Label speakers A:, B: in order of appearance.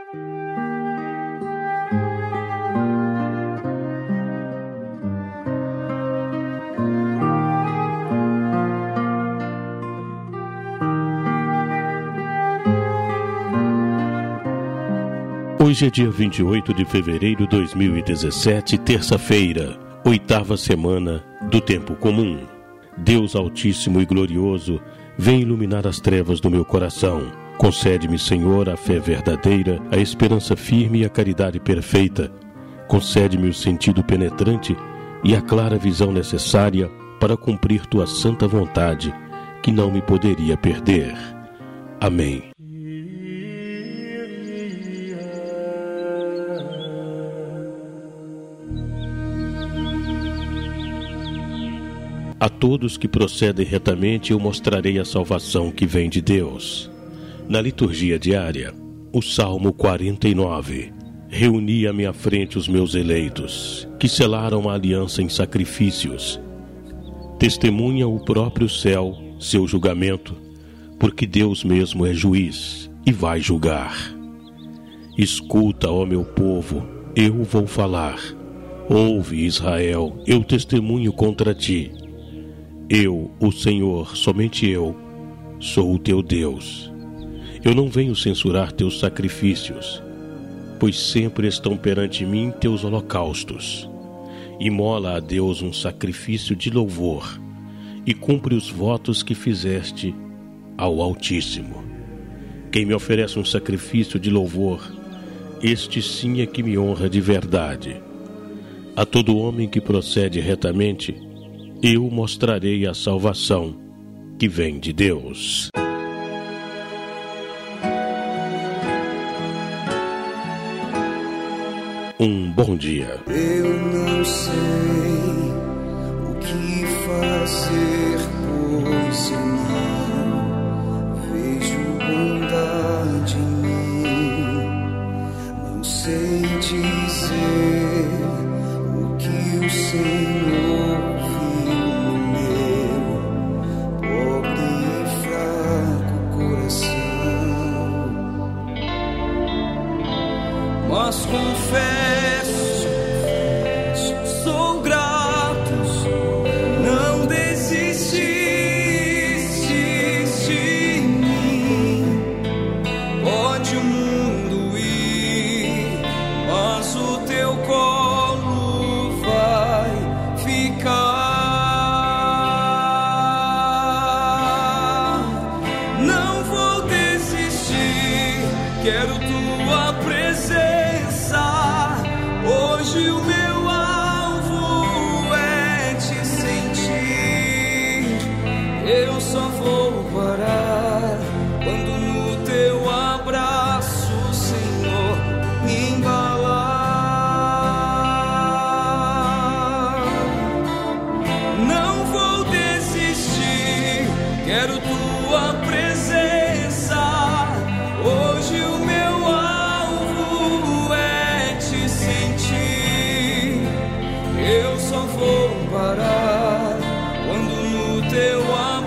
A: Hoje é dia 28 de fevereiro de 2017, terça-feira, 8ª semana do Tempo Comum. Deus Altíssimo e Glorioso, vem iluminar as trevas do meu coração. Concede-me, Senhor, a fé verdadeira, a esperança firme e a caridade perfeita. Concede-me o sentido penetrante e a clara visão necessária para cumprir Tua santa vontade, que não me poderia perder. Amém. A todos que procedem retamente eu mostrarei a salvação que vem de Deus. Na liturgia diária, o Salmo 49. Reuni à minha frente os meus eleitos, que selaram a aliança em sacrifícios. Testemunha o próprio céu seu julgamento, porque Deus mesmo é juiz e vai julgar. Escuta, ó meu povo, eu vou falar. Ouve, Israel, eu testemunho contra ti. Eu, o Senhor, somente eu, sou o teu Deus. Eu não venho censurar teus sacrifícios, pois sempre estão perante mim teus holocaustos. Imola a Deus um sacrifício de louvor, e cumpre os votos que fizeste ao Altíssimo. Quem me oferece um sacrifício de louvor, este sim é que me honra de verdade. A todo homem que procede retamente, eu mostrarei a salvação que vem de Deus. Um bom dia.
B: Eu não sei o que fazer, pois eu não vejo bondade em mim. Não sei dizer o que o Senhor mas confesso, sou grato, não desististe de mim. Pode o mundo ir, mas o teu colo vai ficar. Não vou desistir, quero tua presença. Hoje o meu alvo é te sentir. Eu só vou parar quando no teu abraço, Senhor, me embalar. Não vou desistir, quero tua presença. Hoje o meu alvo é te sentir. Eu só vou parar quando no teu amor